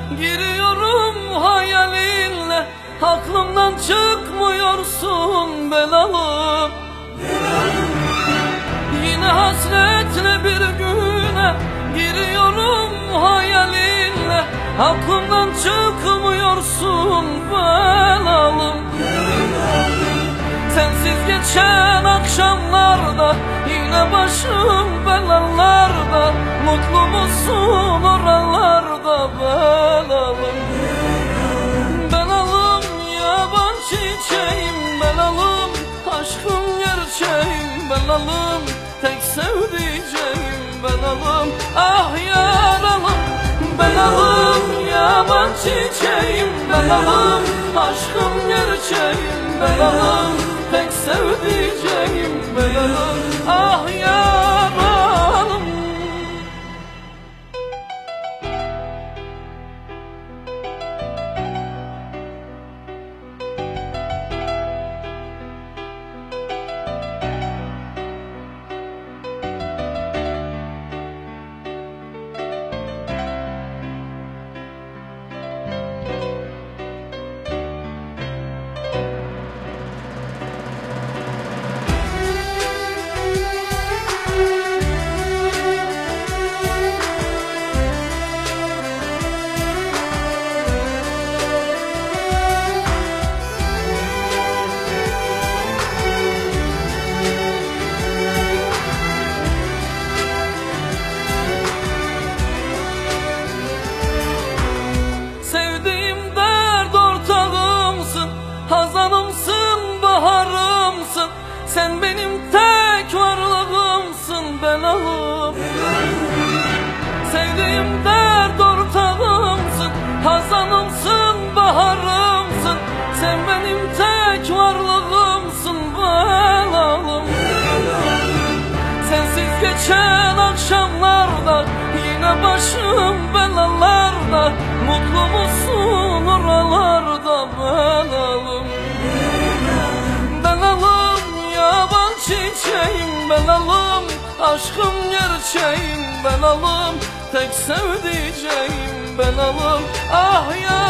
giriyorum hayalinle. Aklımdan çıkmıyorsun belalım. Yine hasretle bir güne giriyorum hayalinle. Aklımdan çıkmıyorsun belalım. Sensiz geçen akşamlarda yine başım belalarda. Mutlu musun oralarda belalım? Belalım yaban çiçeğim belalım. Aşkım gerçeğim belalım. Tek sevdiceğim belalım. Ah yaralım belalım, yaban çiçeğim belalım. Aşkım gerçeğim belalım. Tek sevdiceğim belalım. Ah yaralım. Hazanımsın, baharımsın. Sen benim tek varlığımsın belalım. Sevdiğim dert ortağımsın. Hazanımsın, baharımsın. Sen benim tek varlığımsın belalım. Sensiz geçen akşamlarda yine başım belalarda. Mutlu musun oralarda belalım? Belalım yaban çiçeğim belalım. Aşkım gerçeğim belalım. Tek sevdiceğim belalım. Ah ya